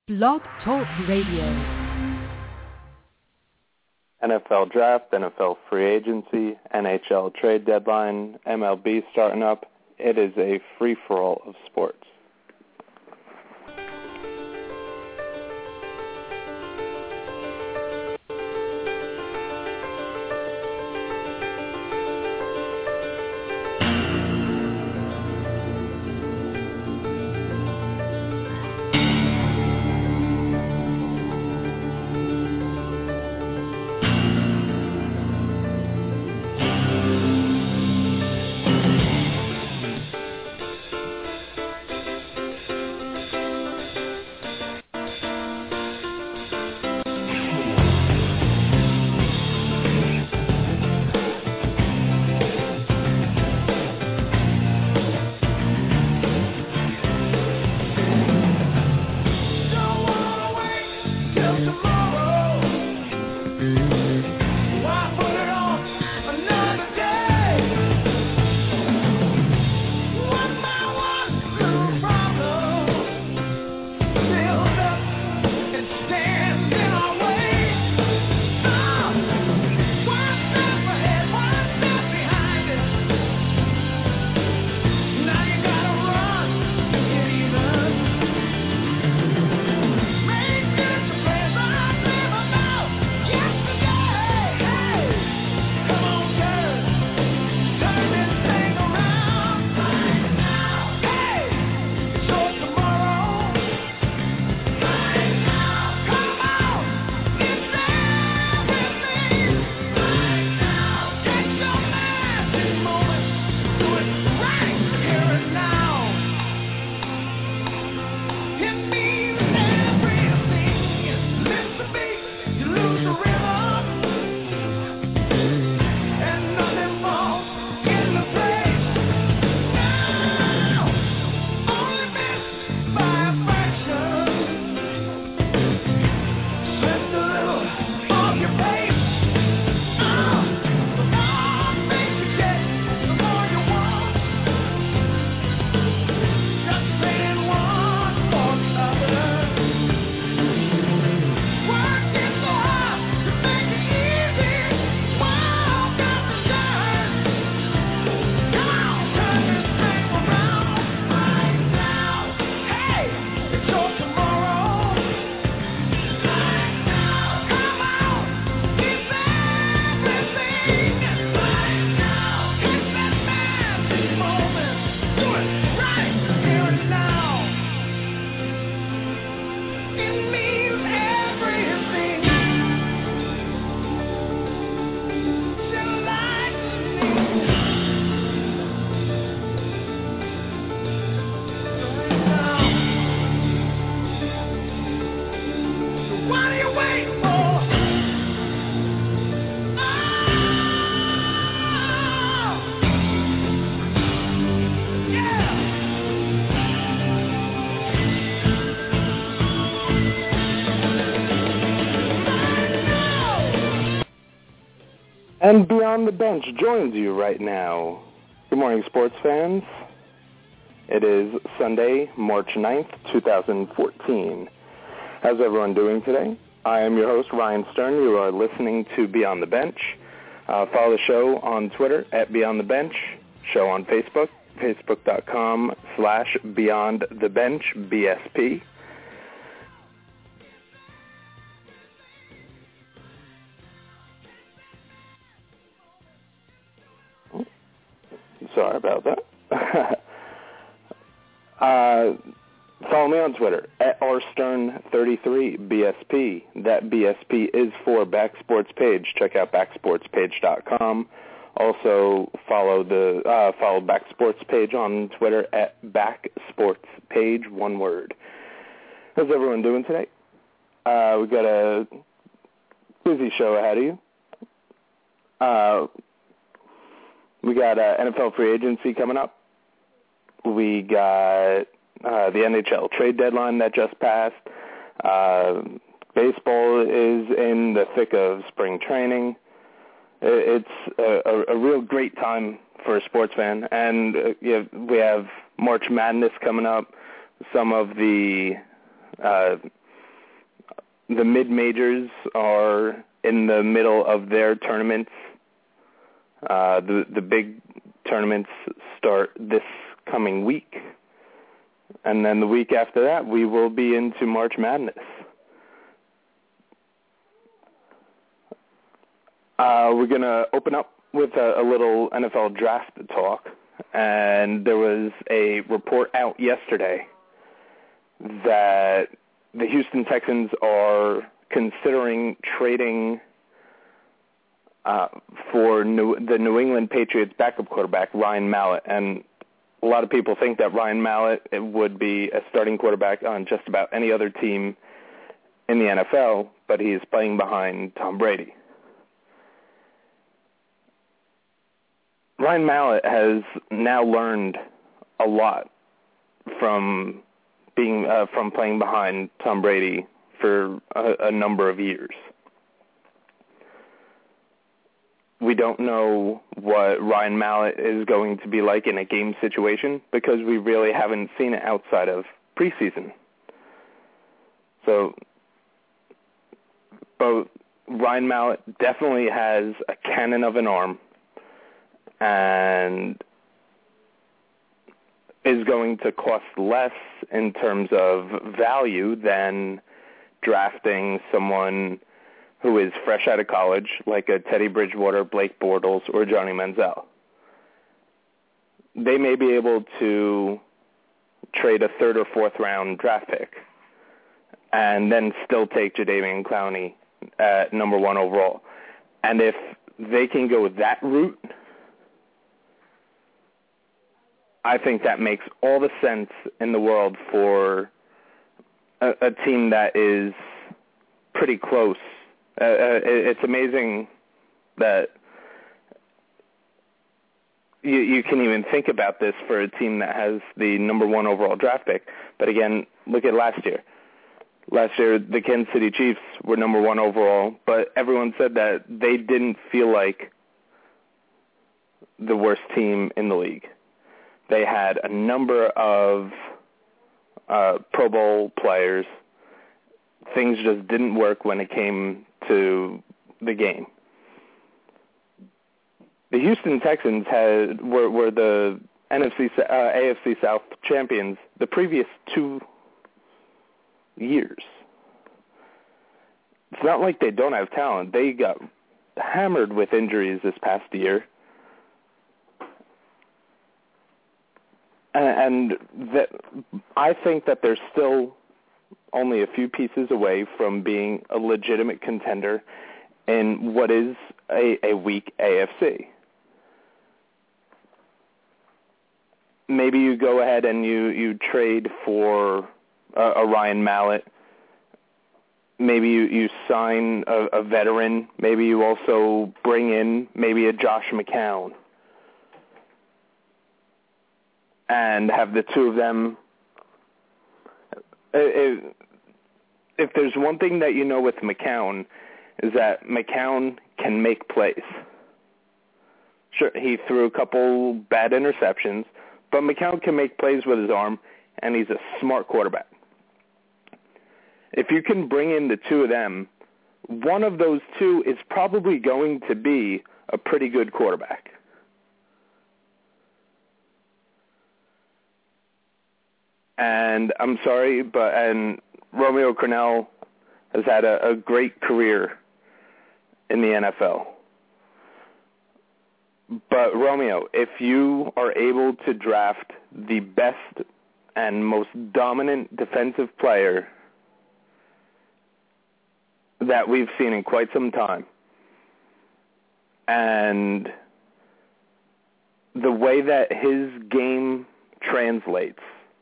Blog Talk Radio. NFL draft, NFL free agency, NHL trade deadline, MLB starting up. It is a free-for-all of sports. And Beyond the Bench joins you right now. Good morning, sports fans. It is Sunday, March 9th, 2014. How's everyone doing today? I am your host, Ryan Stern. You are listening to Beyond the Bench. Follow the show on Twitter at Beyond the Bench. Show on Facebook, facebook.com/BeyondTheBenchBSP. Sorry about that. Follow me on Twitter at rstern33bsp. That BSP is for Backsports Page. Check out backsportspage.com. Also follow Backsports Page on Twitter at backsportspage, one word. How's everyone doing today? We've got a busy show ahead of you. We got NFL free agency coming up. We got the NHL trade deadline that just passed. Baseball is in the thick of spring training. It's a real great time for a sports fan. And we have March Madness coming up. Some of the the mid-majors are in the middle of their tournaments. The big tournaments start this coming week. And then the week after that, we will be into March Madness. We're going to open up with a little NFL draft talk. And there was a report out yesterday that the Houston Texans are considering trading for the New England Patriots backup quarterback, Ryan Mallett. And a lot of people think that Ryan Mallett would be a starting quarterback on just about any other team in the NFL, but he's playing behind Tom Brady. Ryan Mallett has now learned a lot from playing behind Tom Brady for a number of years. We don't know what Ryan Mallett is going to be like in a game situation because we really haven't seen it outside of preseason. So, both Ryan Mallett definitely has a cannon of an arm and is going to cost less in terms of value than drafting someone who is fresh out of college, like a Teddy Bridgewater, Blake Bortles, or Johnny Manziel. They may be able to trade a third or fourth round draft pick and then still take Jadeveon Clowney at number 1 overall. And if they can go that route, I think that makes all the sense in the world for a team that is pretty close. It's amazing that you can even think about this for a team that has the number 1 overall draft pick. But again, look at last year. Last year, the Kansas City Chiefs were number 1 overall, but everyone said that they didn't feel like the worst team in the league. They had a number of Pro Bowl players. Things just didn't work when it came to the game. The Houston Texans were the AFC South champions the previous 2 years. It's not like they don't have talent. They got hammered with injuries this past year. And I think that they're still only a few pieces away from being a legitimate contender in what is a weak AFC. Maybe you go ahead and you trade for a Ryan Mallett. Maybe you sign a veteran. Maybe you also bring in maybe a Josh McCown and have the two of them. If there's one thing that you know with McCown is that McCown can make plays. Sure, he threw a couple bad interceptions, but McCown can make plays with his arm, and he's a smart quarterback. If you can bring in the two of them, one of those two is probably going to be a pretty good quarterback. And I'm sorry, and Romeo Crennel has had a great career in the NFL. But Romeo, if you are able to draft the best and most dominant defensive player that we've seen in quite some time, and the way that his game translates,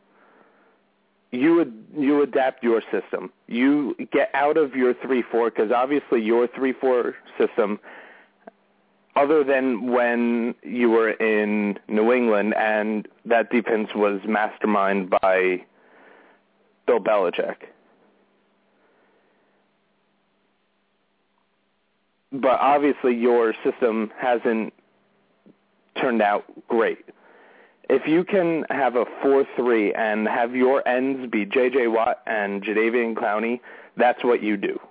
you adapt your system. You get out of your 3-4, because obviously your 3-4 system, other than when you were in New England and that defense was masterminded by Bill Belichick. But obviously your system hasn't turned out great. if you can have a 4-3 and have your ends be J.J. Watt and Jadeveon Clowney, that's what you do.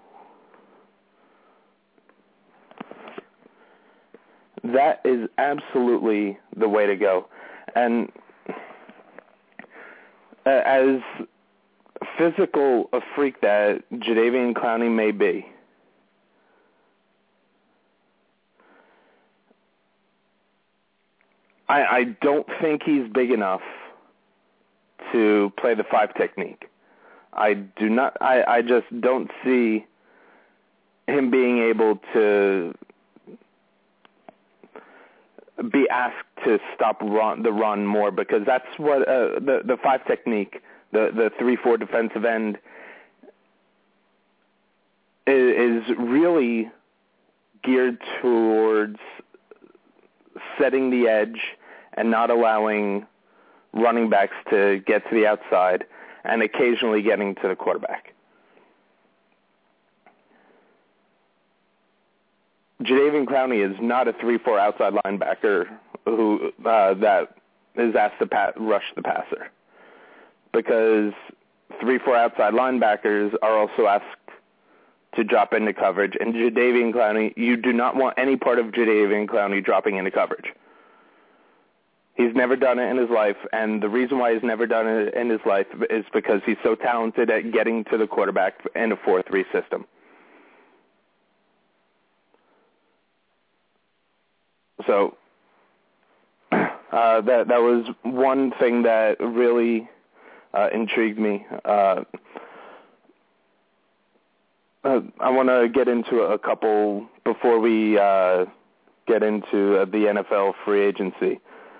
That is absolutely the way to go. And as physical a freak that Jadeveon Clowney may be, I don't think he's big enough to play the 5 technique. I just don't see him being able to be asked to stop the run more, because that's what the 5 technique, the 3-4 defensive end, is really geared towards setting the edge and not allowing running backs to get to the outside and occasionally getting to the quarterback. Jadeveon Clowney is not a 3-4 outside linebacker who that is asked to rush the passer, because 3-4 outside linebackers are also asked to drop into coverage, and Jadeveon Clowney, you do not want any part of Jadeveon Clowney dropping into coverage. He's never done it in his life, and the reason why he's never done it in his life is because he's so talented at getting to the quarterback in a 4-3 system. So that was one thing that really intrigued me. I want to get into a couple before we get into the NFL free agency.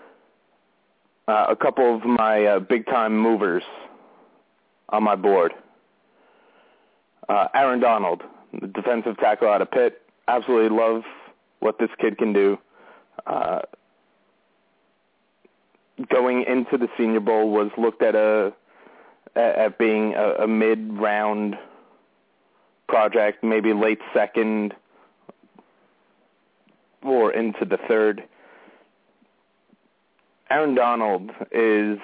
A couple of my big-time movers on my board. Aaron Donald, the defensive tackle out of Pitt. Absolutely love what this kid can do. Going into the Senior Bowl was looked at being a mid-round project, maybe late second or into the third. Aaron Donald is,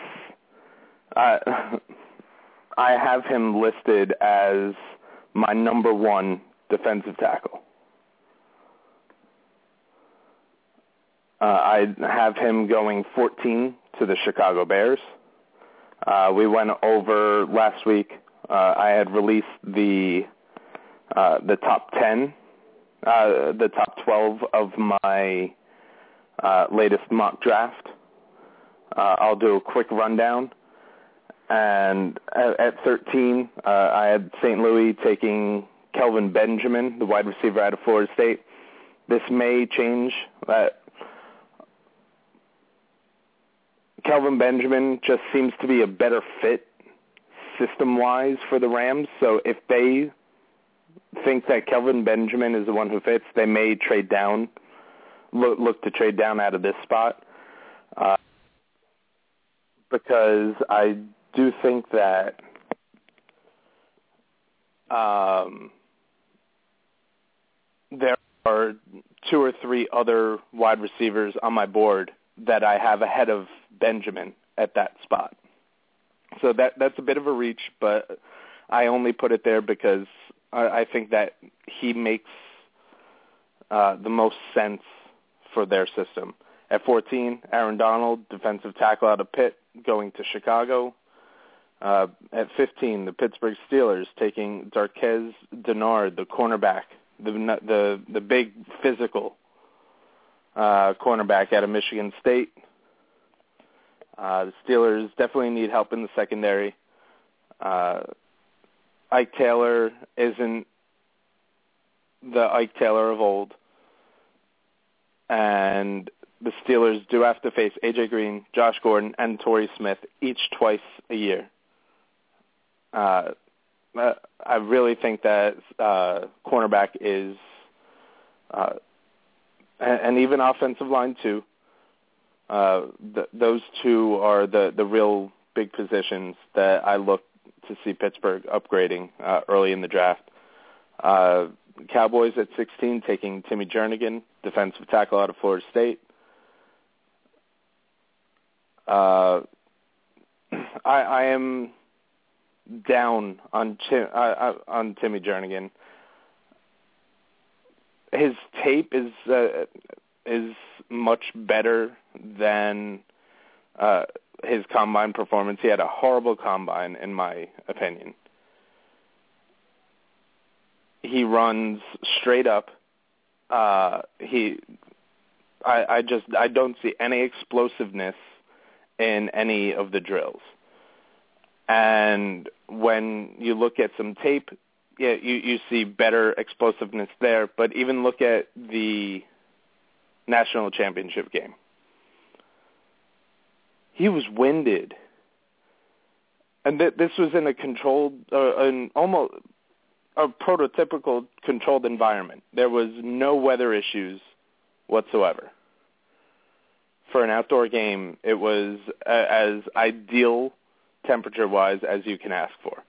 I have him listed as my number 1 defensive tackle. I have him going 14 to the Chicago Bears. We went over last week. I had released the top 10, the top 12 of my latest mock draft. I'll do a quick rundown. And at 13, I had St. Louis taking Kelvin Benjamin, the wide receiver out of Florida State. This may change. Kelvin Benjamin just seems to be a better fit system-wise for the Rams. So if they think that Kelvin Benjamin is the one who fits, they may trade down, look to trade down out of this spot. Because I do think that there are 2 or 3 other wide receivers on my board that I have ahead of Benjamin at that spot. So that's a bit of a reach, but I only put it there because I think that he makes the most sense for their system. At 14, Aaron Donald, defensive tackle out of Pitt, going to Chicago. At 15, the Pittsburgh Steelers taking Darqueze Dennard, the cornerback, the big physical cornerback out of Michigan State. The Steelers definitely need help in the secondary. Ike Taylor isn't the Ike Taylor of old. And the Steelers do have to face A.J. Green, Josh Gordon, and Torrey Smith each twice a year. I really think that cornerback is, and even offensive line too, those two are the real big positions that I look to see Pittsburgh upgrading early in the draft. Cowboys at 16 taking Timmy Jernigan, defensive tackle out of Florida State. I am down on Timmy Jernigan. His tape is much better than his combine performance. He had a horrible combine, in my opinion. He runs straight up. I don't see any explosiveness in any of the drills. And when you look at some tape, yeah, you see better explosiveness there. But even look at the national championship game. He was winded. And this was in a controlled, almost a prototypical controlled environment. There was no weather issues whatsoever. For an outdoor game, it was as ideal temperature-wise as you can ask for.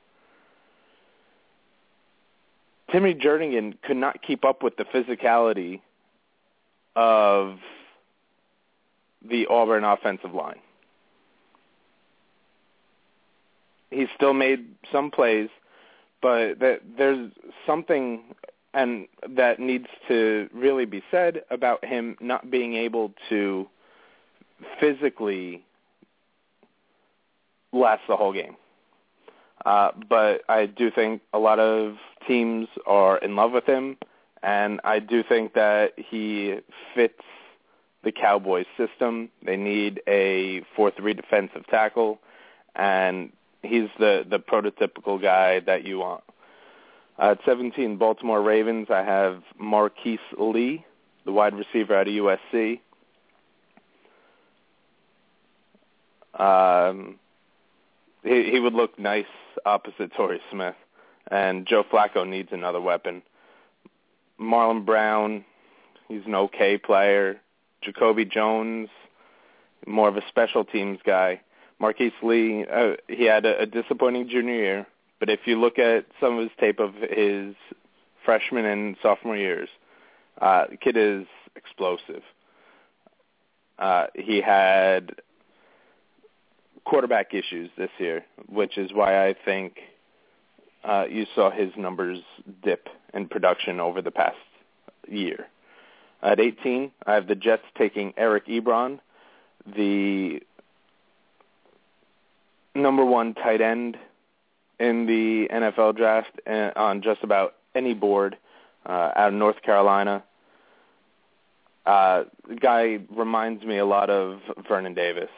Timmy Jernigan could not keep up with the physicality of the Auburn offensive line. He still made some plays, but there's something and that needs to really be said about him not being able to physically last the whole game. But I do think a lot of teams are in love with him, and I do think that he fits the Cowboys system. They need a 4-3 defensive tackle, and he's the prototypical guy that you want. At 17, Baltimore Ravens, I have Marquise Lee, the wide receiver out of USC. He would look nice opposite Torrey Smith, and Joe Flacco needs another weapon. Marlon Brown, he's an okay player. Jacoby Jones, more of a special teams guy. Marquise Lee, he had a disappointing junior year, but if you look at some of his tape of his freshman and sophomore years, the kid is explosive. He had quarterback issues this year, which is why I think you saw his numbers dip in production over the past year. At 18, I have the Jets taking Eric Ebron, the number one tight end in the NFL draft on just about any board out of North Carolina. The guy reminds me a lot of Vernon Davis.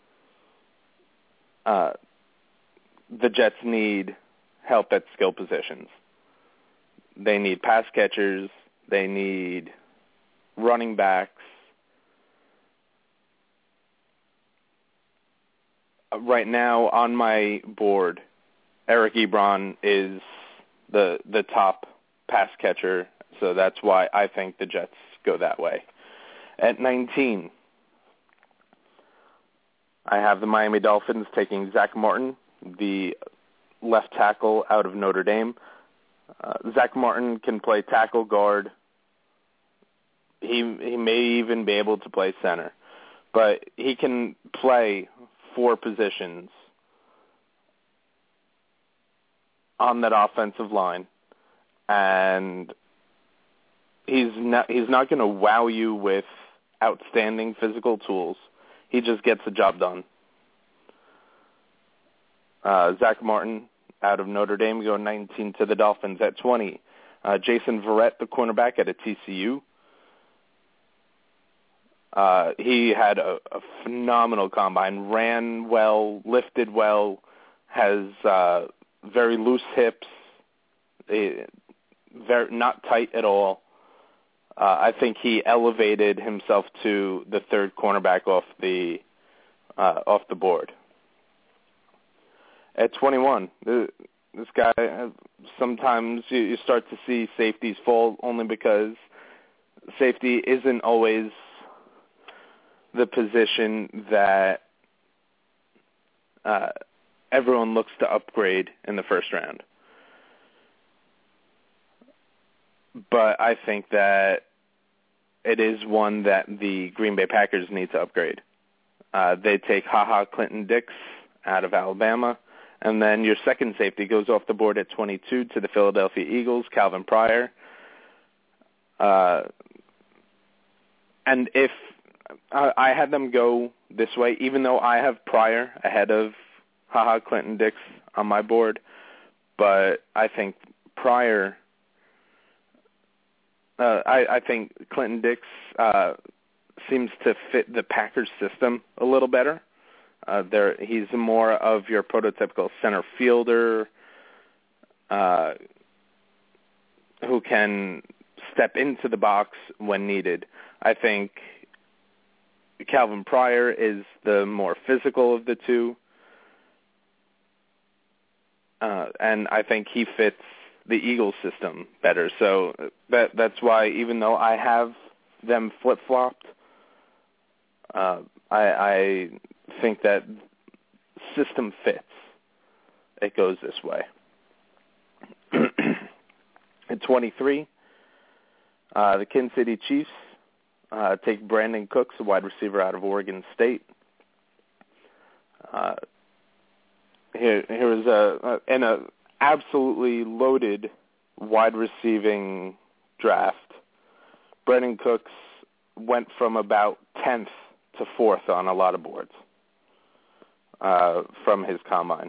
The Jets need help at skill positions. They need pass catchers. They need running backs. Right now on my board, Eric Ebron is the top pass catcher, so that's why I think the Jets go that way. At 19, I have the Miami Dolphins taking Zach Martin, the left tackle out of Notre Dame. Zach Martin can play tackle, guard. He may even be able to play center, but he can play 4 positions on that offensive line, and he's not going to wow you with outstanding physical tools. He just gets the job done. Zach Martin out of Notre Dame going 19 to the Dolphins. At 20, Jason Verrett, the cornerback out of TCU. He had a phenomenal combine, ran well, lifted well, has very loose hips, very not tight at all. I think he elevated himself to the third cornerback off the board. At 21, this guy, sometimes you start to see safeties fall only because safety isn't always the position that everyone looks to upgrade in the first round. But I think that it is one that the Green Bay Packers need to upgrade. They take Clinton-Dix out of Alabama. And then your second safety goes off the board at 22 to the Philadelphia Eagles, Calvin Pryor. And if I had them go this way, even though I have Pryor ahead of Clinton-Dix on my board, but I think Pryor, I think Clinton-Dix seems to fit the Packers system a little better. He's more of your prototypical center fielder who can step into the box when needed. I think Calvin Pryor is the more physical of the two, and I think he fits the Eagles system better. So that's why, even though I have them flip-flopped, I think that system fits. It goes this way. At 23, the Kansas City Chiefs take Brandon Cooks, a wide receiver out of Oregon State. Here is an absolutely loaded wide receiving draft. Brandon Cooks went from about 10th to 4th on a lot of boards from his combine.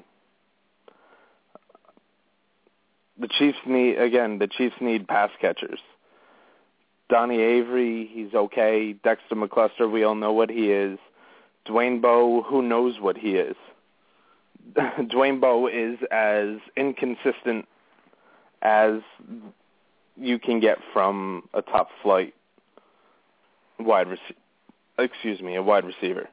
The Chiefs need pass catchers. Donnie Avery, he's okay. Dexter McCluster, we all know what he is. Dwayne Bowe, who knows what he is. Dwayne Bowe is as inconsistent as you can get from a top flight wide receiver.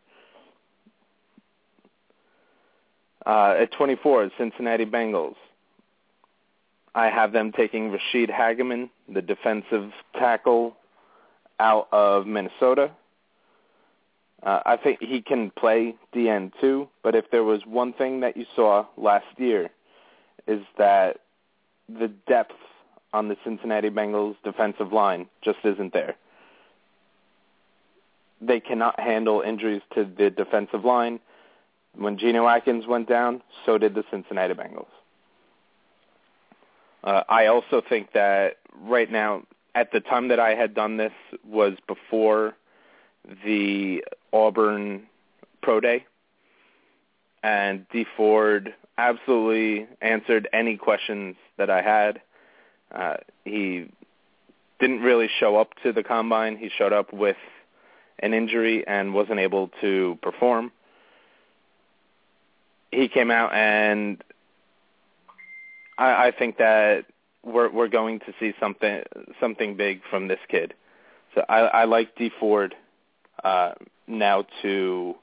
At 24, Cincinnati Bengals. I have them taking Rashid Hageman, the defensive tackle out of Minnesota. I think he can play DN too, but if there was one thing that you saw last year is that the depth on the Cincinnati Bengals defensive line just isn't there. They cannot handle injuries to the defensive line. When Geno Atkins went down, so did the Cincinnati Bengals. I also think that right now, at the time that I had done this was before the Auburn Pro Day, and Dee Ford absolutely answered any questions that I had. He didn't really show up to the combine. He showed up with an injury and wasn't able to perform. He came out, and I think that we're going to see something big from this kid. So I like Dee Ford now to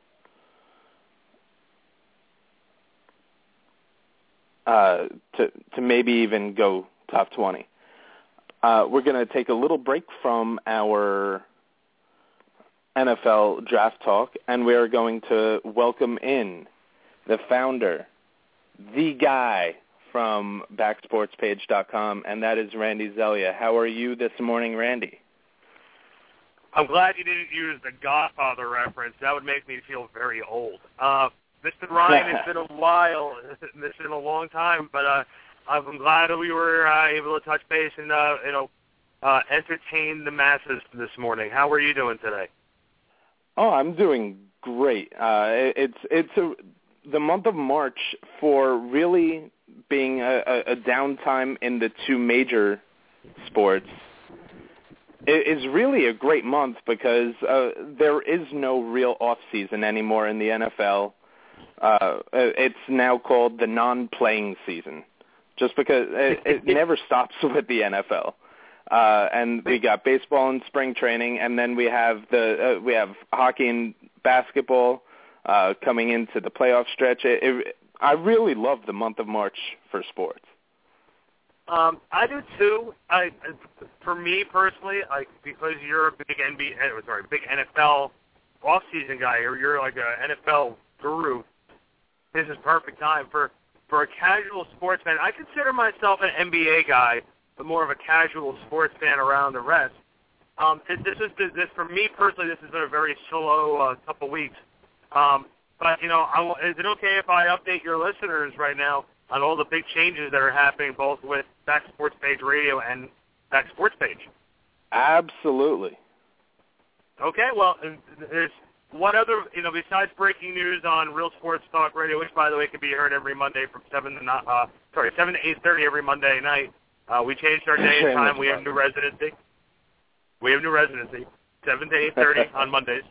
maybe even go top 20. We're going to take a little break from our NFL draft talk, and we are going to welcome in the founder, the guy from backsportspage.com, and that is Randy Zelia. How are you this morning, Randy? I'm glad you didn't use the Godfather reference. That would make me feel very old. Mr. Ryan, it's been a while. It's been a long time, but I'm glad that we were able to touch base and entertain the masses this morning. How are you doing today? Oh, I'm doing great. It's the month of March, for really being a downtime in the two major sports, it is really a great month because there is no real off season anymore in the NFL. It's now called the non-playing season, just because it never stops with the NFL. And we got baseball and spring training, and then we have hockey and basketball coming into the playoff stretch. I really love the month of March for sports. I do too. For me personally, because you're a big big NFL off-season guy, or you're like an NFL guru, this is perfect time for a casual sports fan. I consider myself an NBA guy, but more of a casual sports fan around the rest. For me personally, this has been a very slow couple weeks. But, is it okay if I update your listeners right now on all the big changes that are happening both with Back Sports Page Radio and Back Sports Page? Absolutely. Okay, well, there's one other, besides breaking news on Real Sports Talk Radio, which, by the way, can be heard every Monday from 7 to 8:30 every Monday night. We changed our day and time. We have new residency. 7 to 8:30 on Mondays.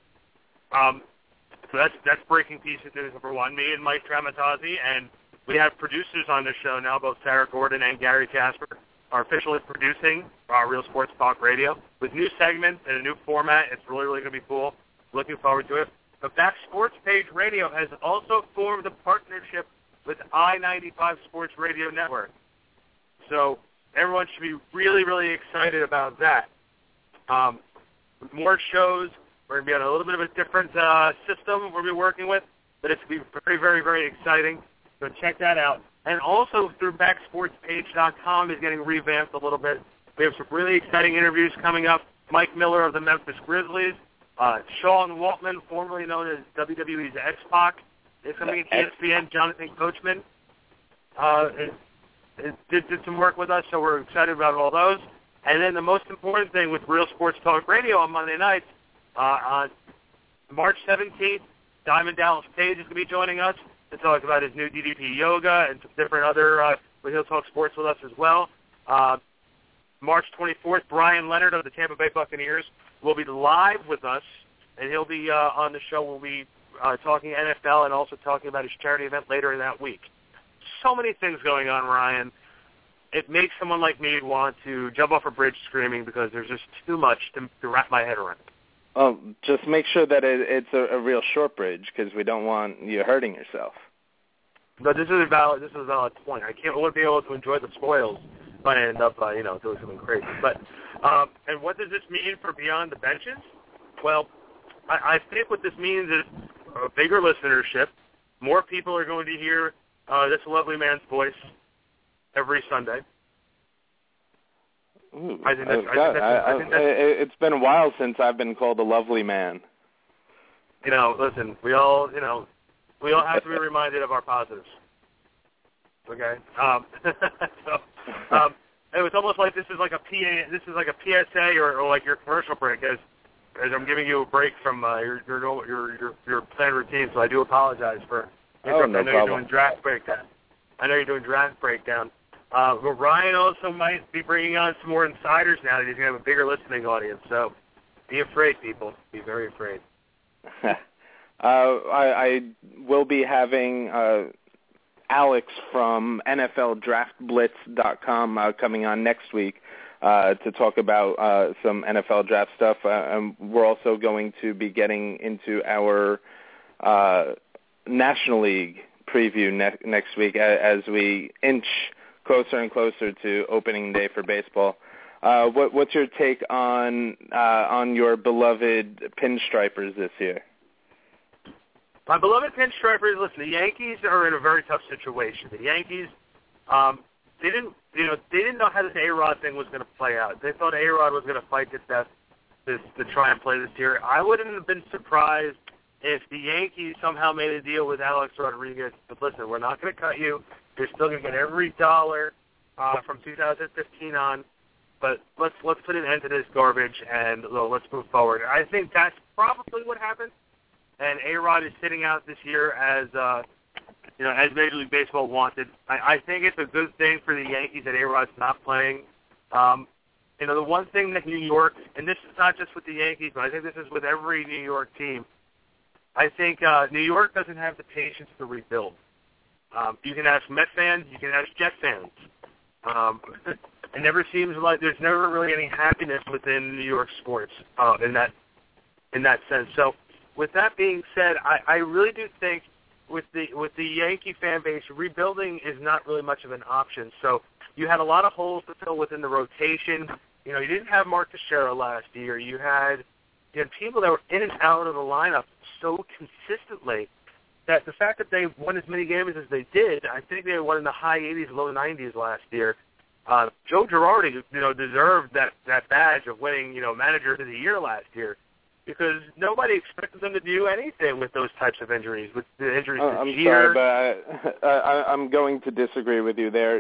So that's breaking piece of news number one. Me and Mike Tramatazzi, and we have producers on the show now, both Sarah Gordon and Gary Casper, are officially producing Real Sports Talk Radio with new segments and a new format. It's really, really going to be cool. Looking forward to it. The Back Sports Page Radio has also formed a partnership with I-95 Sports Radio Network. So everyone should be really, really excited about that. More shows. We're going to be on a little bit of a different system we'll be working with, but it's going to be very, very, very exciting. So check that out. And also through BackSportsPage.com is getting revamped a little bit. We have some really exciting interviews coming up. Mike Miller of the Memphis Grizzlies, Sean Waltman, formerly known as WWE's X-Pac, is coming to ESPN. Jonathan Coachman did some work with us, so we're excited about all those. And then the most important thing with Real Sports Talk Radio on Monday nights, on March 17th, Diamond Dallas Page is going to be joining us to talk about his new DDP yoga and some different other, but he'll talk sports with us as well. March 24th, Brian Leonard of the Tampa Bay Buccaneers will be live with us, and he'll be on the show. We'll be talking NFL and also talking about his charity event later in that week. So many things going on, Ryan. It makes someone like me want to jump off a bridge screaming because there's just too much to wrap my head around. Well, just make sure that it's a real short bridge because we don't want you hurting yourself. But this is a valid point. I wouldn't be able to enjoy the spoils if I end up, doing something crazy. But and what does this mean for Beyond the Benches? Well, I think what this means is a bigger listenership. More people are going to hear this lovely man's voice every Sunday. Ooh, it's been a while since I've been called a lovely man. Listen, we all have to be reminded of our positives. Okay. It was almost like this is like a PA. This is like a PSA or like your commercial break as I'm giving you a break from your planned routine. So I do apologize for. No problem. You're doing draft breakdown. I know you're doing draft breakdown. But Ryan also might be bringing on some more insiders now that he's going to have a bigger listening audience. So be afraid, people. Be very afraid. I will be having Alex from NFLDraftBlitz.com coming on next week to talk about some NFL draft stuff. We're also going to be getting into our National League preview next week as we inch closer and closer to opening day for baseball. What's your take on your beloved pinstripers this year? My beloved pinstripers, listen, the Yankees are in a very tough situation. The Yankees, they didn't know how this A-Rod thing was going to play out. They thought A-Rod was going to fight to death to try and play this year. I wouldn't have been surprised if the Yankees somehow made a deal with Alex Rodriguez. But listen, we're not going to cut you. You're still going to get every dollar from 2015 on. But let's put an end to this garbage and let's move forward. I think that's probably what happened. And A-Rod is sitting out this year as Major League Baseball wanted. I think it's a good thing for the Yankees that A-Rod's not playing. The one thing that New York, and this is not just with the Yankees, but I think this is with every New York team, I think New York doesn't have the patience to rebuild. You can ask Met fans, you can ask Jet fans. It never seems like there's never really any happiness within New York sports in that sense. So, with that being said, I really do think with the Yankee fan base, rebuilding is not really much of an option. So you had a lot of holes to fill within the rotation. You didn't have Mark Teixeira last year. You had people that were in and out of the lineup so consistently that the fact that they won as many games as they did, I think they won in the high 80s, low 90s last year. Joe Girardi, deserved that badge of winning, Manager of the Year last year. because nobody expected them to do anything with those types of injuries, with the injuries to I'm Jeter. sorry, but I'm going to disagree with you there.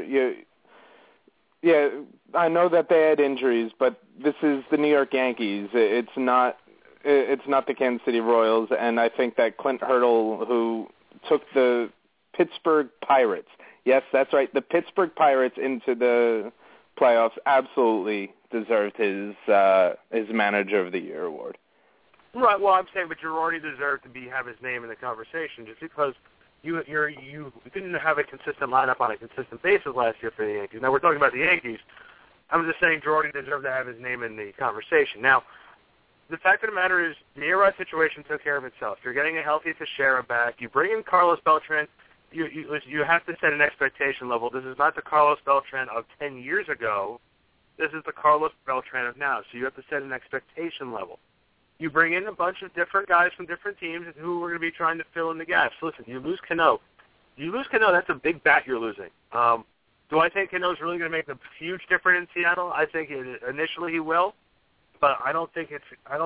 Yeah, I know that they had injuries, but this is the New York Yankees. It's not the Kansas City Royals, and I think that Clint Hurdle, who took the Pittsburgh Pirates, yes, that's right, the Pittsburgh Pirates into the playoffs, absolutely deserved his Manager of the Year award. Right. Well, I'm saying, but Girardi deserved to have his name in the conversation just because you didn't have a consistent lineup on a consistent basis last year for the Yankees. Now we're talking about the Yankees. I'm just saying Girardi deserved to have his name in the conversation. Now, the fact of the matter is the A-Rod situation took care of itself. You're getting a healthy Teixeira back. You bring in Carlos Beltran. You have to set an expectation level. This is not the Carlos Beltran of 10 years ago. This is the Carlos Beltran of now. So you have to set an expectation level. You bring in a bunch of different guys from different teams who are going to be trying to fill in the gaps. Listen, you lose Cano. That's a big bat you're losing. Do I think Cano's really going to make a huge difference in Seattle? I think initially he will, but I don't think it's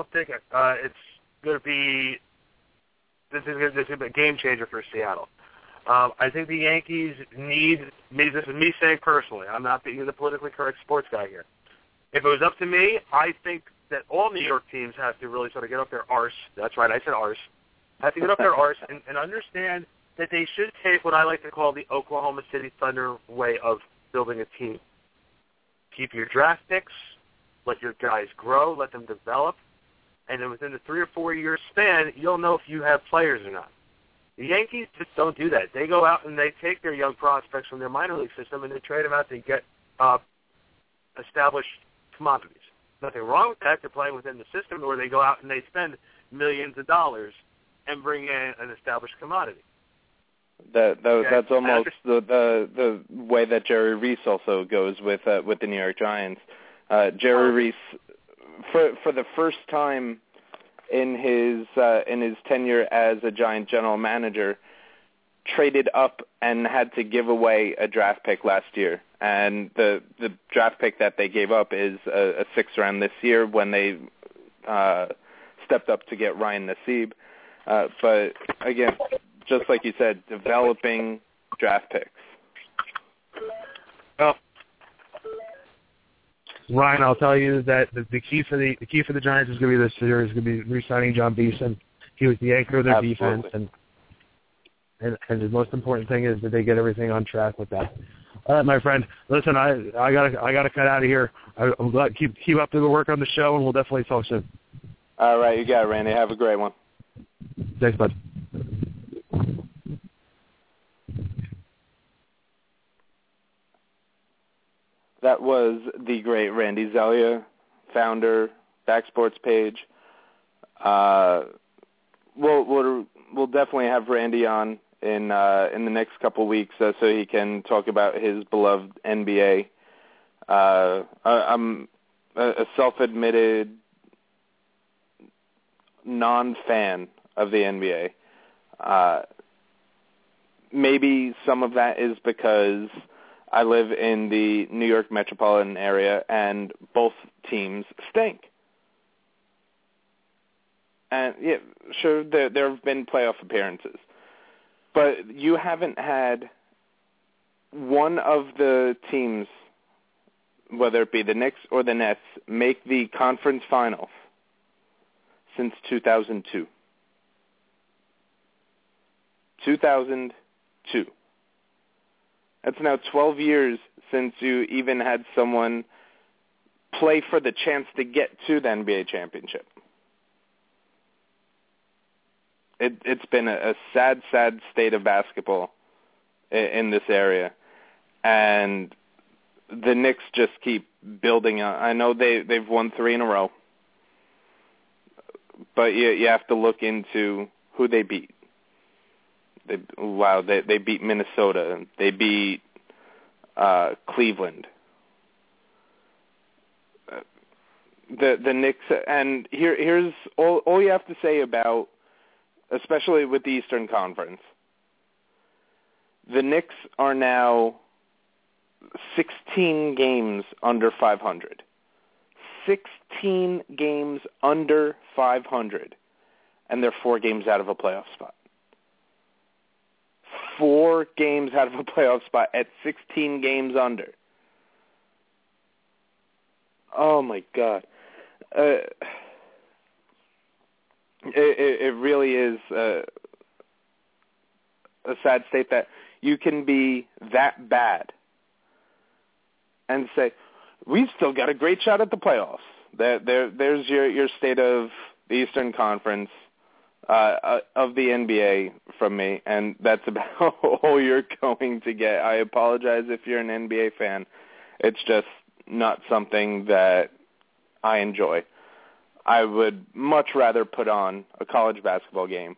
going to be. This is a game changer for Seattle. I think the Yankees need. This is me saying personally. I'm not being the politically correct sports guy here. If it was up to me, I think that all New York teams have to really sort of get up their arse. That's right, I said arse. Have to get up their arse and understand that they should take what I like to call the Oklahoma City Thunder way of building a team. Keep your draft picks, let your guys grow, let them develop, and then within the 3 or 4 year span, you'll know if you have players or not. The Yankees just don't do that. They go out and they take their young prospects from their minor league system and they trade them out to get established commodities. Nothing wrong with that. They're playing within the system, or they go out and they spend millions of dollars and bring in an established commodity. That's almost the way that Jerry Reese also goes with the New York Giants. Jerry Reese, for the first time in his tenure as a Giant general manager, traded up and had to give away a draft pick last year. And the draft pick that they gave up is a 6th round this year when they stepped up to get Ryan Nassib. But again, just like you said, developing draft picks. Well, Ryan, I'll tell you that the key for the Giants is going to be this year is going to be re-signing John Beeson. He was the anchor of their defense, and the most important thing is that they get everything on track with that. All right, my friend. Listen, I gotta cut out of here. I'm glad keep up to the work on the show, and we'll definitely talk soon. All right, you got it, Randy. Have a great one. Thanks, bud. That was the great Randy Zelia, founder, Back Sports Page. We'll definitely have Randy on in the next couple weeks so he can talk about his beloved NBA. I'm a self-admitted non-fan of the NBA. Maybe some of that is because I live in the New York metropolitan area and both teams stink. And yeah, sure, there have been playoff appearances. But you haven't had one of the teams, whether it be the Knicks or the Nets, make the conference finals since 2002. 2002. That's now 12 years since you even had someone play for the chance to get to the NBA championship. It's been a sad, sad state of basketball in this area. And the Knicks just keep building on. I know they've won 3 in a row. But you have to look into who they beat. They beat Minnesota. They beat Cleveland. The Knicks, and here's all you have to say about, especially with the Eastern Conference. The Knicks are now 16 games under 500. 16 games under 500, and they're 4 games out of a playoff spot. 4 games out of a playoff spot at 16 games under. Oh, my God. It really is a sad state that you can be that bad and say, we've still got a great shot at the playoffs. There's your state of the Eastern Conference of the NBA from me, and that's about all you're going to get. I apologize if you're an NBA fan. It's just not something that I enjoy. I would much rather put on a college basketball game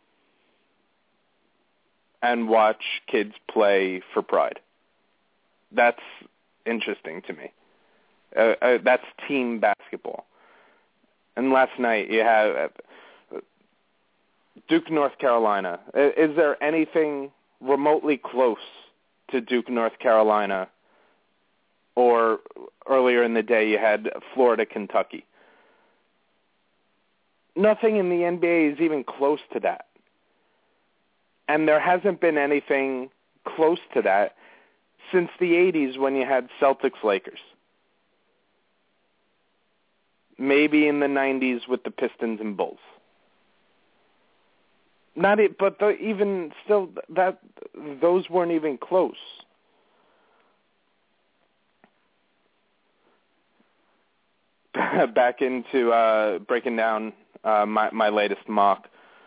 and watch kids play for pride. That's interesting to me. That's team basketball. And last night you have Duke, North Carolina. Is there anything remotely close to Duke, North Carolina? Or earlier in the day you had Florida, Kentucky. Nothing in the NBA is even close to that. And there hasn't been anything close to that since the 80s when you had Celtics-Lakers. Maybe in the 90s with the Pistons and Bulls. Even still, those weren't even close. Back into breaking down my latest mock.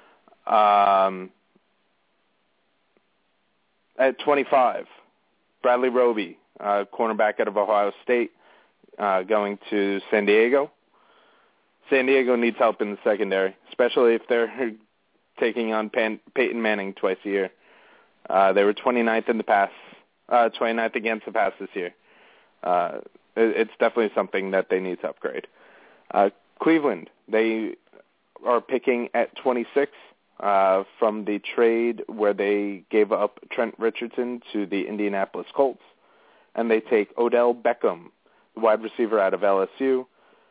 At 25, Bradley Roby, cornerback out of Ohio State, going to San Diego. San Diego needs help in the secondary, especially if they're taking on Peyton Manning twice a year. They were 29th in the pass, 29th against the pass this year. It's definitely something that they need to upgrade. Cleveland, they are picking at 26 from the trade where they gave up Trent Richardson to the Indianapolis Colts, and they take Odell Beckham, the wide receiver out of LSU.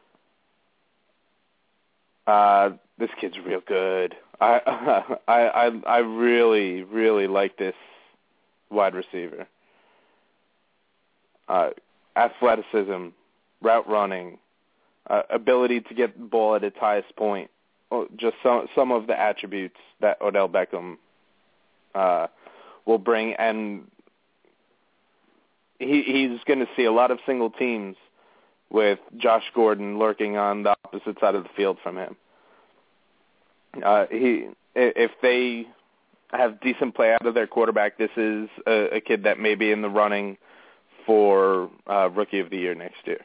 This kid's real good. I really, really like this wide receiver. Athleticism, route running, ability to get the ball at its highest point. Just some of the attributes that Odell Beckham will bring, and he's going to see a lot of single teams with Josh Gordon lurking on the opposite side of the field from him. If they have decent play out of their quarterback, this is a kid that may be in the running for Rookie of the Year next year.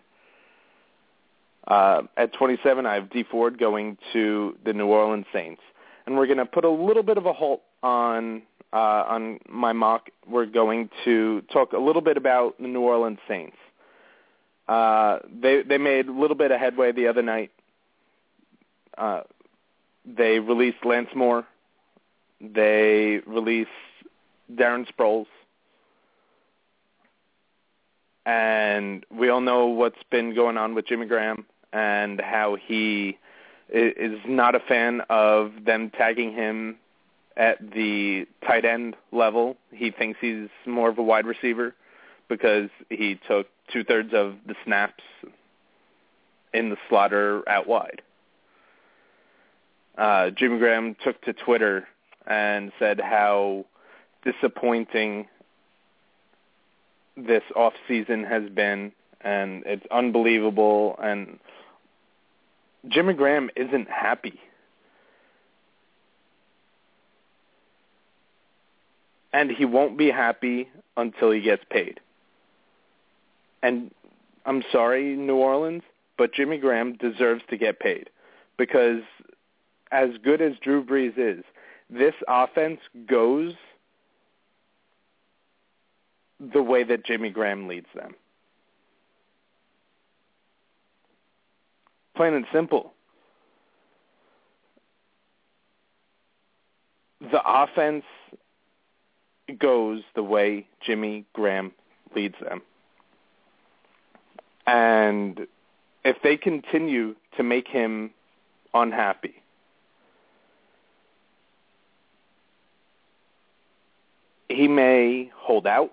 At 27, I have Dee Ford going to the New Orleans Saints. And we're going to put a little bit of a halt on my mock. We're going to talk a little bit about the New Orleans Saints. They made a little bit of headway the other night. They released Lance Moore. They released Darren Sproles. And we all know what's been going on with Jimmy Graham and how he is not a fan of them tagging him at the tight end level. He thinks he's more of a wide receiver because he took 2/3 of the snaps in the slot or out wide. Jimmy Graham took to Twitter and said how disappointing this off-season has been, and it's unbelievable, and Jimmy Graham isn't happy. And he won't be happy until he gets paid. And I'm sorry, New Orleans, but Jimmy Graham deserves to get paid, because as good as Drew Brees is, this offense goes the way that Jimmy Graham leads them. Plain and simple. The offense goes the way Jimmy Graham leads them. And if they continue to make him unhappy, he may hold out.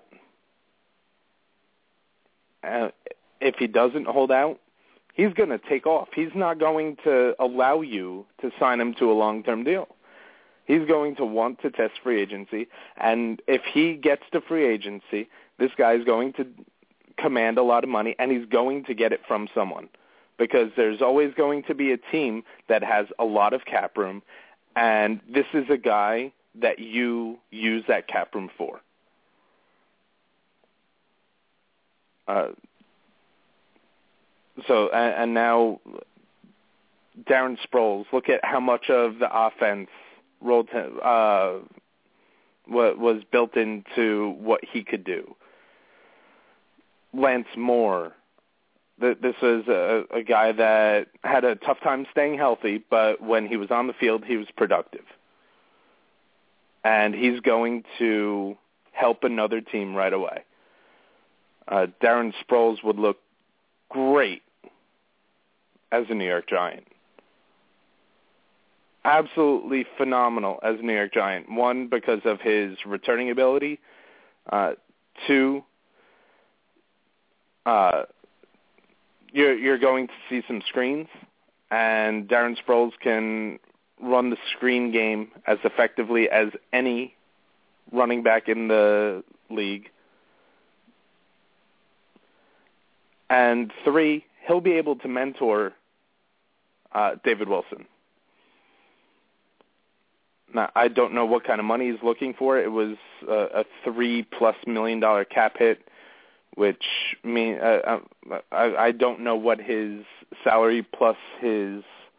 If he doesn't hold out, he's going to take off. He's not going to allow you to sign him to a long-term deal. He's going to want to test free agency, and if he gets to free agency, this guy's going to command a lot of money, and he's going to get it from someone, because there's always going to be a team that has a lot of cap room, and this is a guy that you use that cap room for. And now Darren Sproles, look at how much of the offense was built into what he could do. Lance Moore, this was a guy that had a tough time staying healthy, but when he was on the field, he was productive. And he's going to help another team right away. Darren Sproles would look great as a New York Giant. Absolutely phenomenal as a New York Giant. One, because of his returning ability. Two, you're going to see some screens, and Darren Sproles can run the screen game as effectively as any running back in the league. And three, he'll be able to mentor David Wilson. Now, I don't know what kind of money he's looking for. It was a $3+ million cap hit, which means I don't know what his salary plus his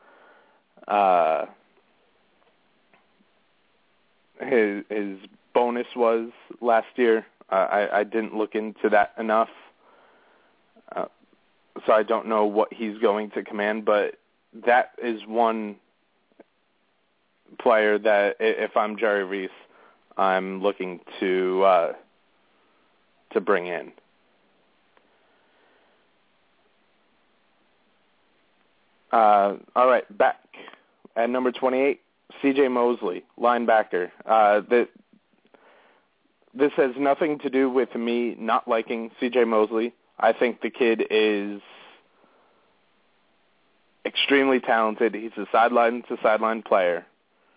bonus was last year. I didn't look into that enough, so I don't know what he's going to command. But that is one player that, if I'm Jerry Reese, I'm looking to bring in. All right, back at number 28, C.J. Mosley, linebacker. This has nothing to do with me not liking C.J. Mosley. I think the kid is extremely talented. He's a sideline-to-sideline player.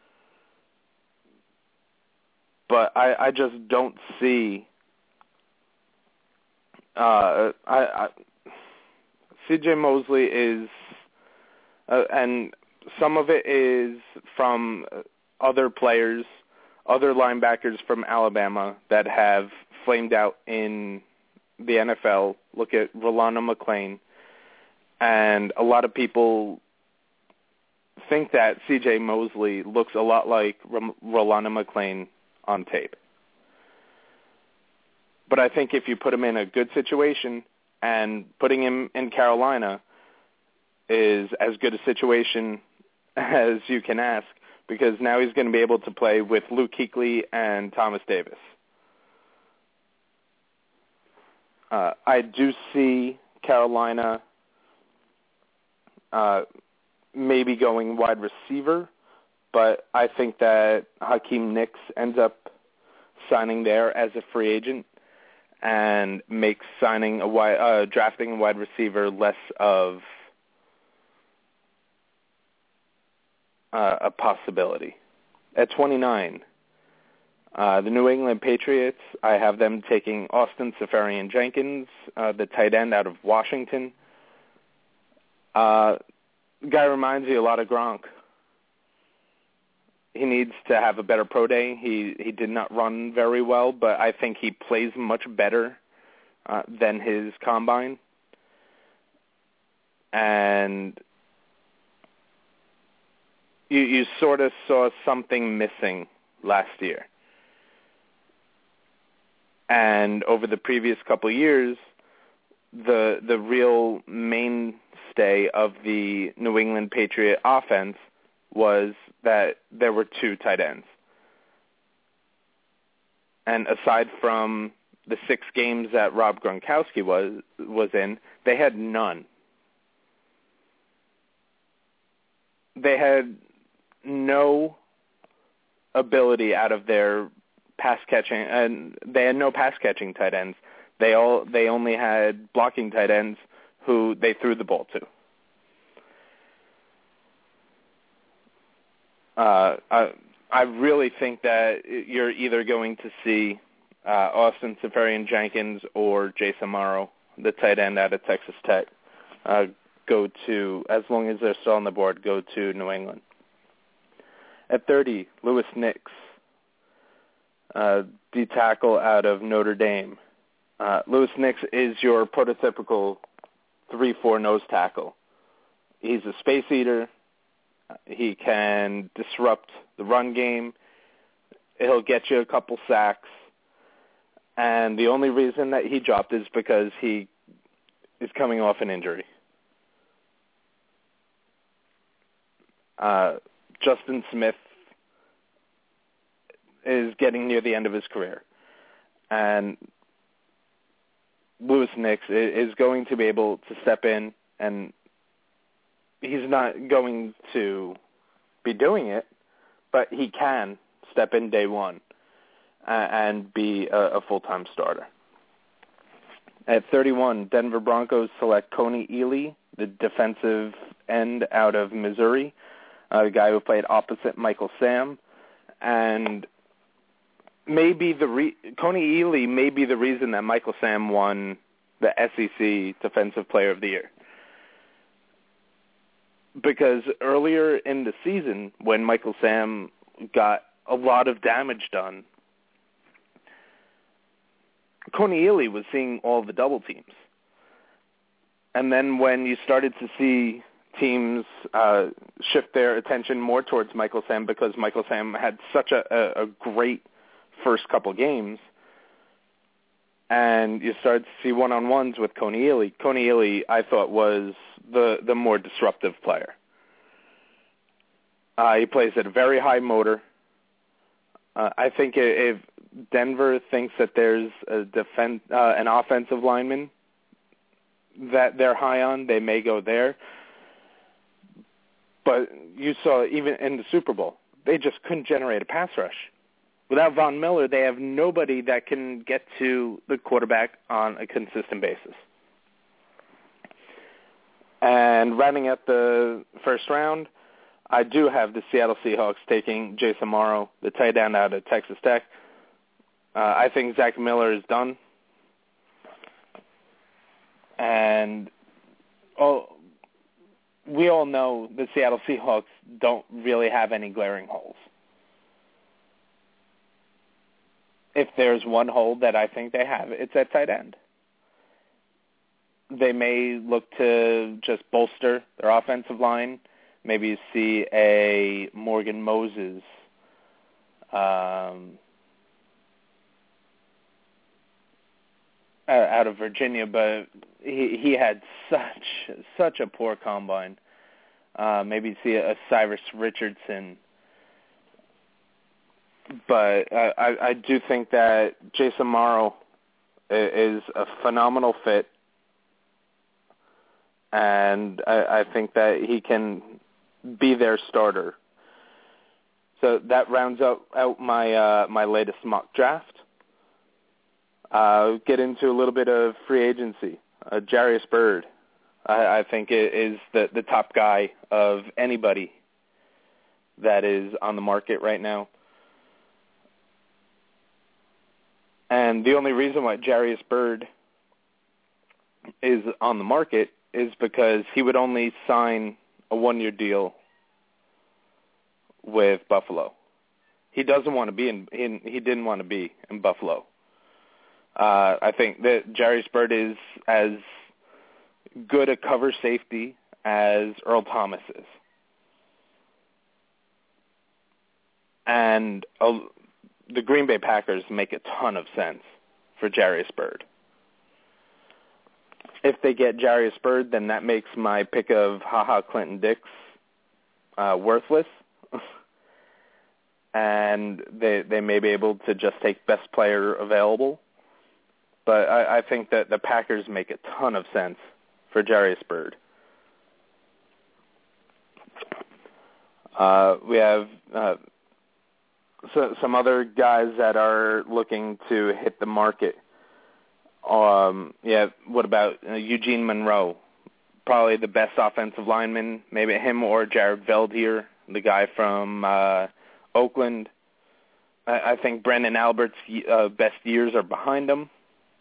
But I just don't see C.J. Mosley is, and some of it is from other players, other linebackers from Alabama that have flamed out in the NFL. Look at Rolando McClain. And a lot of people think that C.J. Mosley looks a lot like Rolando McClain on tape. But I think if you put him in a good situation, and putting him in Carolina is as good a situation as you can ask, because now he's going to be able to play with Luke Kuechly and Thomas Davis. I do see Carolina maybe going wide receiver, but I think that Hakeem Nicks ends up signing there as a free agent and makes drafting a wide receiver less of a possibility. At 29, the New England Patriots, I have them taking Austin Seferian-Jenkins, the tight end out of Washington. Guy reminds me a lot of Gronk. He needs to have a better pro day. He did not run very well, but I think he plays much better than his combine. And you sort of saw something missing last year. And over the previous couple of years, the real mainstay of the New England Patriot offense was that there were two tight ends. And aside from the 6 games that Rob Gronkowski was in, they had none. they had no ability out of their pass catching, and they had no pass catching tight ends. They only had blocking tight ends who they threw the ball to. I really think that you're either going to see Austin Seferian-Jenkins or Jason Morrow, the tight end out of Texas Tech, go to, as long as they're still on the board, go to New England. At 30, Lewis Nix, D tackle out of Notre Dame. Lewis Nix is your prototypical 3-4 nose tackle. He's a space eater. He can disrupt the run game. He'll get you a couple sacks. And the only reason that he dropped is because he is coming off an injury. Justin Smith is getting near the end of his career. And Lewis Nix is going to be able to step in, and he's not going to be doing it, but he can step in day one and be a full-time starter. At 31, Denver Broncos select Coney Ealy, the defensive end out of Missouri, the guy who played opposite Michael Sam, and maybe Coney Ealy may be the reason that Michael Sam won the SEC Defensive Player of the Year. Because earlier in the season, when Michael Sam got a lot of damage done, Coney Ealy was seeing all the double teams. And then when you started to see teams shift their attention more towards Michael Sam because Michael Sam had such a great first couple games, and you started to see one-on-ones with Coney Ealy. Coney Ealy, I thought, was the more disruptive player. He plays at a very high motor. I think if Denver thinks that there's an offensive lineman that they're high on, they may go there. But you saw even in the Super Bowl, they just couldn't generate a pass rush. Without Von Miller, they have nobody that can get to the quarterback on a consistent basis. And rounding out the first round, I do have the Seattle Seahawks taking Jason Morrow, the tight end out of Texas Tech. I think Zach Miller is done. And we all know the Seattle Seahawks don't really have any glaring holes. If there's one hole that I think they have, it's at tight end. They may look to just bolster their offensive line. Maybe you see a Morgan Moses out of Virginia, but he had such a poor combine. Maybe see a Cyrus Richardson. But I do think that Jason Morrow is a phenomenal fit, and I think that he can be their starter. So that rounds out my latest mock draft. Get into a little bit of free agency. Jarius Byrd, I think, is the top guy of anybody that is on the market right now. And the only reason why Jarius Byrd is on the market is because he would only sign a one-year deal with Buffalo. He doesn't want to be he didn't want to be in Buffalo. I think that Jarius Byrd is as good a cover safety as Earl Thomas is. And the Green Bay Packers make a ton of sense for Jarius Byrd. If they get Jarius Byrd, then that makes my pick of Clinton Dix worthless. And they may be able to just take best player available. But I think that the Packers make a ton of sense for Jarius Byrd. We have some other guys that are looking to hit the market. What about Eugene Monroe? Probably the best offensive lineman, maybe him or Jared Veldheer, the guy from Oakland. I think Brendan Albert's best years are behind him.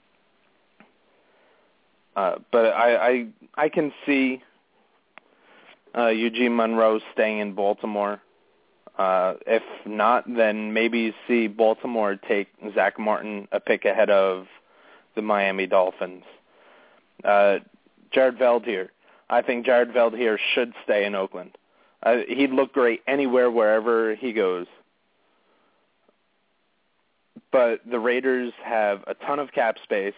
But I can see Eugene Monroe staying in Baltimore. If not, then maybe you see Baltimore take Zach Martin a pick ahead of the Miami Dolphins. Jared Veldheer. I think Jared Veldheer should stay in Oakland. He'd look great anywhere, wherever he goes. But the Raiders have a ton of cap space.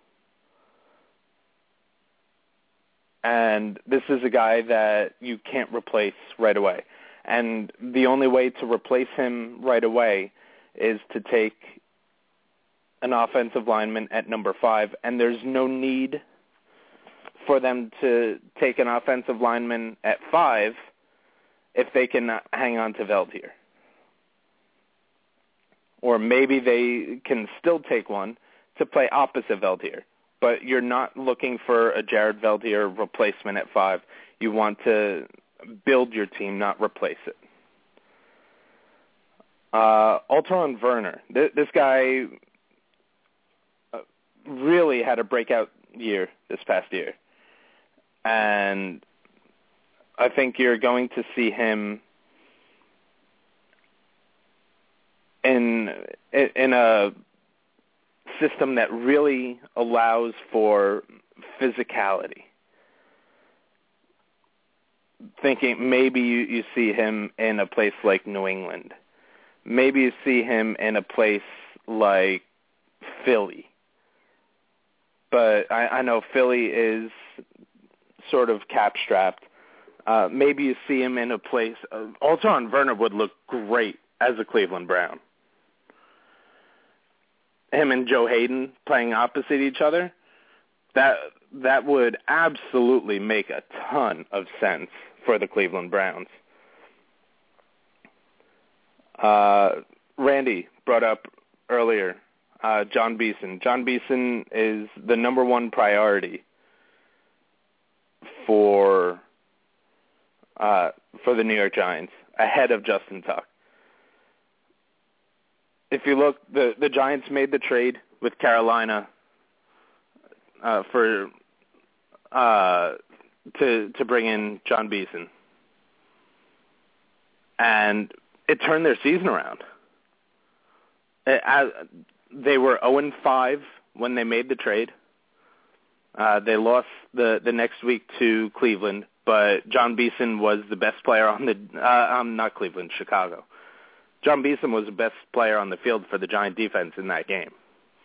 And this is a guy that you can't replace right away. And the only way to replace him right away is to take an offensive lineman at number 5. And there's no need for them to take an offensive lineman at 5 if they can hang on to Veldheer. Or maybe they can still take one to play opposite Veldheer. But you're not looking for a Jared Veldheer replacement at 5. You want to build your team, not replace it. Alteron Werner. This guy really had a breakout year this past year. And I think you're going to see him in a system that really allows for physicality. Thinking maybe you see him in a place like New England. Maybe you see him in a place like Philly. But I know Philly is sort of cap-strapped. Maybe you see him in a place... Alteron Werner would look great as a Cleveland Brown. Him and Joe Hayden playing opposite each other, that would absolutely make a ton of sense for the Cleveland Browns. Randy brought up earlier John Beeson. John Beeson is the number 1 priority for the New York Giants, ahead of Justin Tuck. If you look, the Giants made the trade with Carolina to bring in John Beeson, and it turned their season around. They were 0-5 when they made the trade. They lost the next week to Cleveland, but John Beeson was the best player on the not Cleveland, Chicago. John Beeson was the best player on the field for the Giant defense in that game.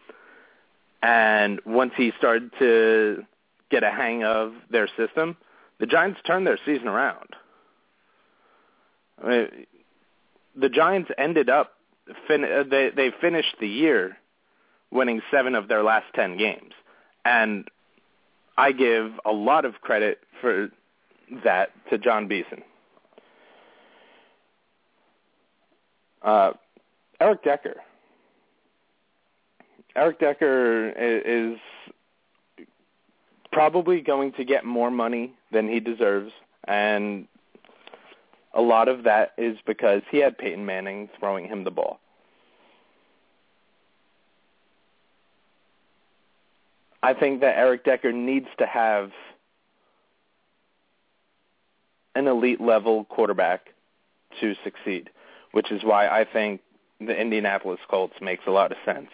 And once he started to get a hang of their system, the Giants turned their season around. I mean, the Giants ended up, they finished the year winning 7 of their last 10 games. And I give a lot of credit for that to John Beeson. Eric Decker. Eric Decker is probably going to get more money than he deserves, and a lot of that is because he had Peyton Manning throwing him the ball. I think that Eric Decker needs to have an elite-level quarterback to succeed, which is why I think the Indianapolis Colts makes a lot of sense.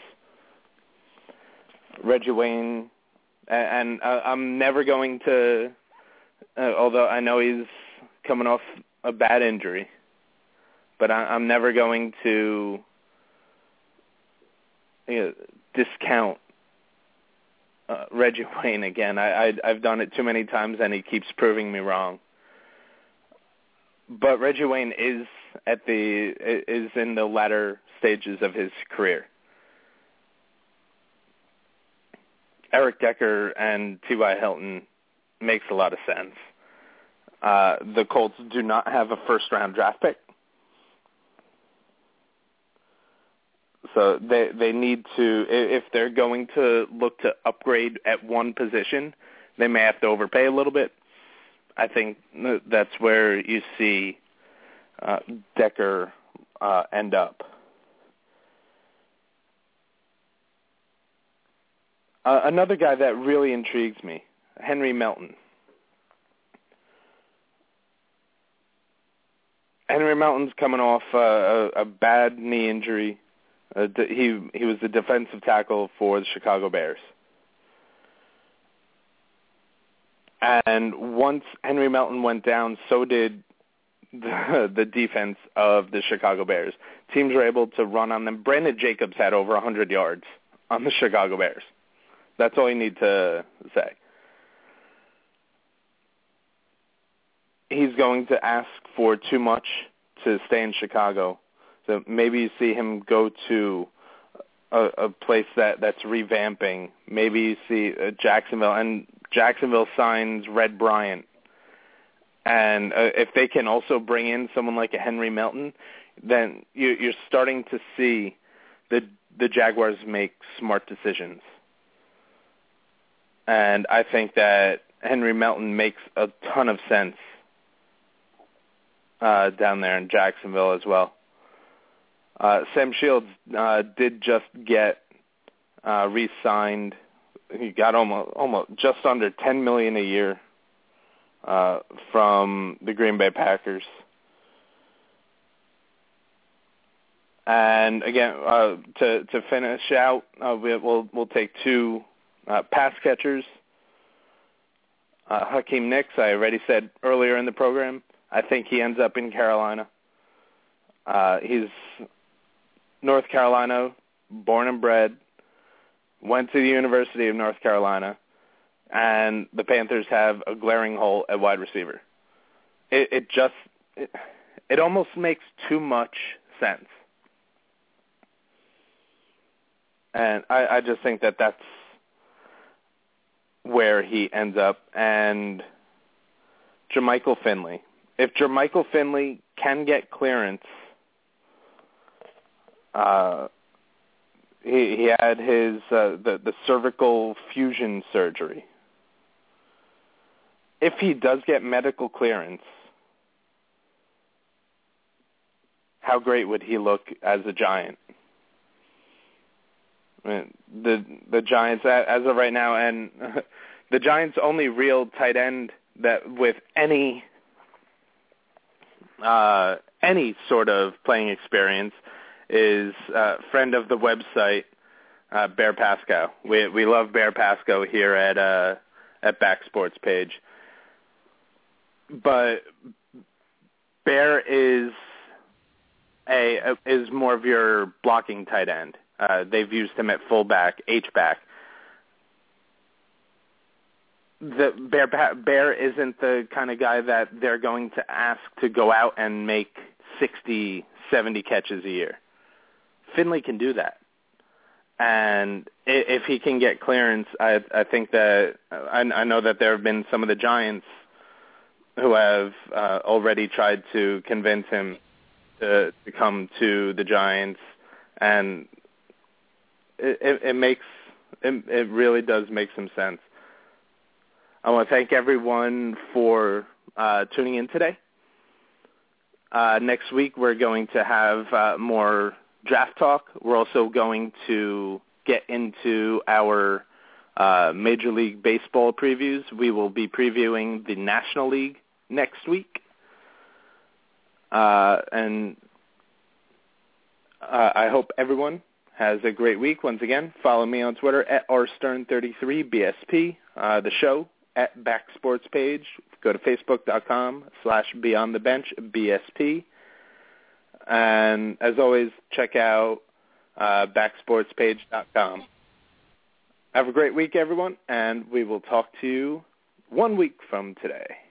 Reggie Wayne, and I'm never going to, although I know he's coming off a bad injury, but I'm never going to discount Reggie Wayne again. I've done it too many times, and he keeps proving me wrong. But Reggie Wayne is in the latter stages of his career. Eric Decker and T.Y. Hilton makes a lot of sense. The Colts do not have a first-round draft pick. So they need to, if they're going to look to upgrade at one position, they may have to overpay a little bit. I think that's where you see Decker end up. Another guy that really intrigues me, Henry Melton. Henry Melton's coming off a bad knee injury. He was the defensive tackle for the Chicago Bears. And once Henry Melton went down, so did the defense of the Chicago Bears. Teams were able to run on them. Brandon Jacobs had over 100 yards on the Chicago Bears. That's all you need to say. He's going to ask for too much to stay in Chicago. So maybe you see him go to a place that's revamping. Maybe you see Jacksonville, and Jacksonville signs Red Bryant. And if they can also bring in someone like a Henry Melton, then you're starting to see the Jaguars make smart decisions. And I think that Henry Melton makes a ton of sense down there in Jacksonville as well. Sam Shields did just get re-signed. He got almost just under $10 million a year from the Green Bay Packers. And again, to finish out, we'll take two pass catchers. Hakeem Nicks, I already said earlier in the program, I think he ends up in Carolina. He's North Carolina, born and bred, went to the University of North Carolina, and the Panthers have a glaring hole at wide receiver. It almost makes too much sense. And I just think that that's where he ends up. And Jermichael Finley. If Jermichael Finley can get clearance, he had his the cervical fusion surgery. If he does get medical clearance, how great would he look as a Giant? I mean, the Giants, as of right now, and the Giants' only real tight end that with any sort of playing experience is friend of the website, Bear Pascoe. We love Bear Pascoe here at Back Sports Page. But Bear is more of your blocking tight end. They've used him at fullback, H-back. Bear isn't the kind of guy that they're going to ask to go out and make 60, 70 catches a year. Finley can do that. And if he can get clearance, I think that I know that there have been some of the Giants who have already tried to convince him to come to the Giants, and it really does make some sense. I want to thank everyone for tuning in today. Next week we're going to have more draft talk. We're also going to get into our Major League Baseball previews. We will be previewing the National League next week. And I hope everyone has a great week. Once again, follow me on Twitter at rstern33bsp. The show at Back Sports Page. Go to facebook.com/beyondthebenchbsp. And as always, check out backsportspage.com. Have a great week, everyone, and we will talk to you 1 week from today.